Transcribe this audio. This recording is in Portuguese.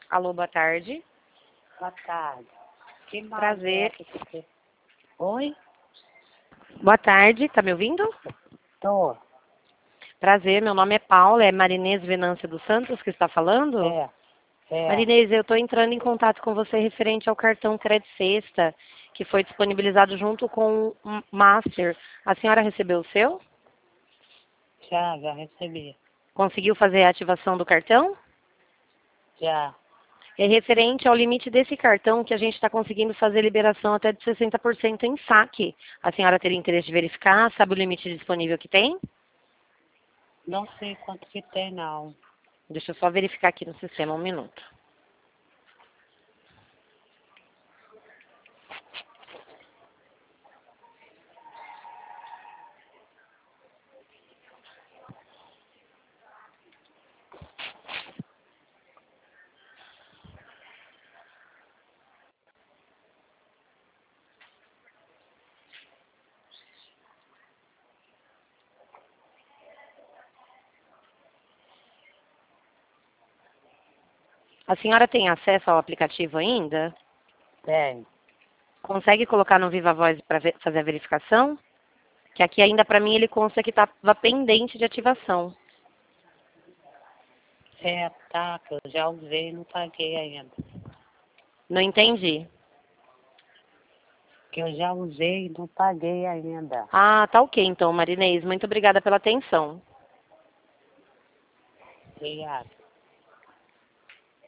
Alô, boa tarde. Boa tarde. Que Prazer. Oi? Boa tarde, tá me ouvindo? Tô. Prazer, meu nome é Paula, é Marinês Venância dos Santos que está falando? Marinês, eu estou entrando em contato com você referente ao cartão Crédito Sexta, que foi disponibilizado junto com o Master. A senhora recebeu o seu? Já recebi. Conseguiu fazer a ativação do cartão? Já. É referente ao limite desse cartão que a gente está conseguindo fazer liberação até de 60% em saque. A senhora teria interesse de verificar? Sabe o limite disponível que tem? Não sei quanto que tem, não. Deixa eu só verificar aqui no sistema, um minuto. A senhora tem acesso ao aplicativo ainda? Tem. Consegue colocar no Viva Voz para fazer a verificação? Que aqui ainda para mim ele consta que estava pendente de ativação. Tá, que eu já usei e não paguei ainda. Não entendi. Que eu já usei e não paguei ainda. Ah, tá ok então, Marinês. Muito obrigada pela atenção. Obrigada.